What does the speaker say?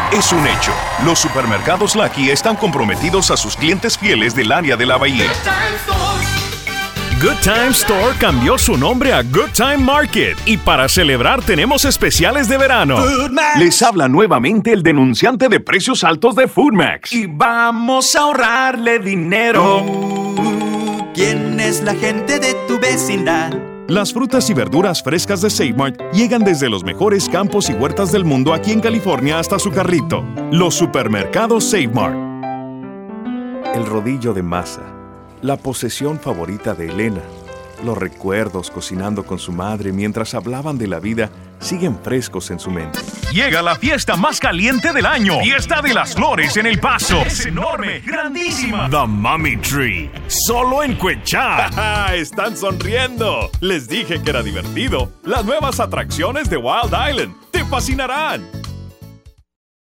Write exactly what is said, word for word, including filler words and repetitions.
es un hecho. Los supermercados Lucky están comprometidos a sus clientes fieles del área de la Bahía. Good Time Store cambió su nombre a Good Time Market y para celebrar tenemos especiales de verano. Les habla nuevamente el denunciante de precios altos de Foodmax. Y vamos a ahorrarle dinero. Uh, ¿Quién es la gente de tu vecindad? Las frutas y verduras frescas de Save Mart llegan desde los mejores campos y huertas del mundo aquí en California hasta su carrito. Los supermercados Save Mart. El rodillo de masa. La posesión favorita de Elena. Los recuerdos cocinando con su madre mientras hablaban de la vida siguen frescos en su mente. Llega la fiesta más caliente del año. Fiesta de las Flores en El Paso. Es enorme, grandísima. The Mummy Tree. Solo en Cuechá. ¡Están sonriendo! Les dije que era divertido. Las nuevas atracciones de Wild Island te fascinarán.